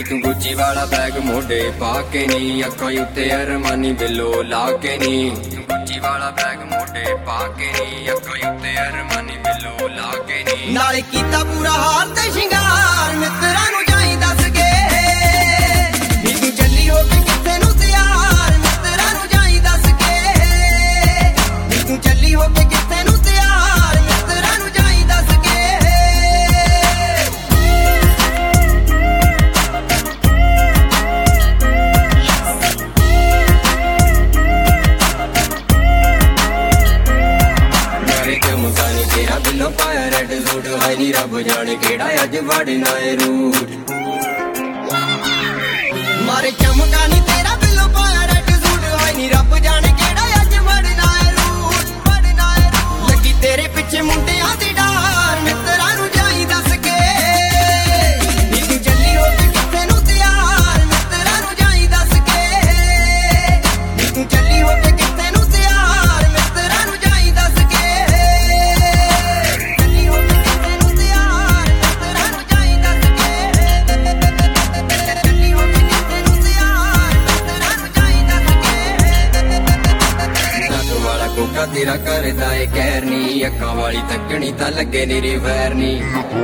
तू गुच्ची वाला बैग मोढे पाके नी, अखां उत्ते अरमानी बिल्लो लाके नी। तू गुच्ची वाला बैग मोढे पाके नी, अखां उत्ते अरमानी बिल्लो लाके नी। नाले कीता पूरा हाल ते शिंगार, मित्तरां नूं जाई दस के नी तू चली हो के किथे नूं तैयार। मित्तरां नूं जाई दस के नी तू चली हो के किथे नूं तैयार। मित्तरां नूं जाई दस के। तेरा बिल्लो पाया रेड सूट, हाय नी रब जाने केड़ा अज वड़ना है रूट। मारे चमका नी तेरा बिल्लो पाया रेड सूट, हाय नी रब जाने केड़ा अज वड़ना है रूट। लगी तेरे पिछे मुंडियां दी डार, मित्तरां नूं जाई दस के नी तू चली हो के किथे नूं तैयार। मित्तरां नूं जाई दस के नी तू चली हो के किथे नूं तैयार। मित्तरां नूं जाई दस के। तेरा करदा है कहर नी, अखां वाली तकनी तां लगे नी रिवैर नी।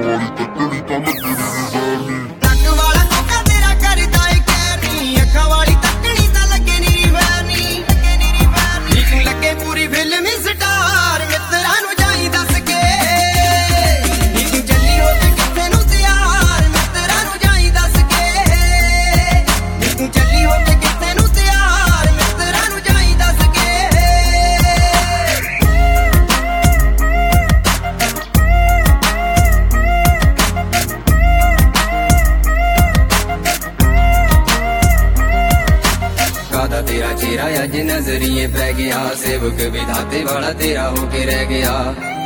नक वाला कोका तेरा करदा है कहर नी, अखां वाली तकनी तां लगे नी रिवैर नी। तू लगे पूरी फिल्म स्टार, मित्तरां नूं जाई दस के नी तू चली हो के किथे नूं तैयार। मित्तरां नूं जाई दस के नी तू चली हो के किथे नूं तैयार। मित्तरां नूं जाई दस के। तेरा चेहरा अज नजरिए पै गया, सेवक विधाते वाला तेरा होके रह गया।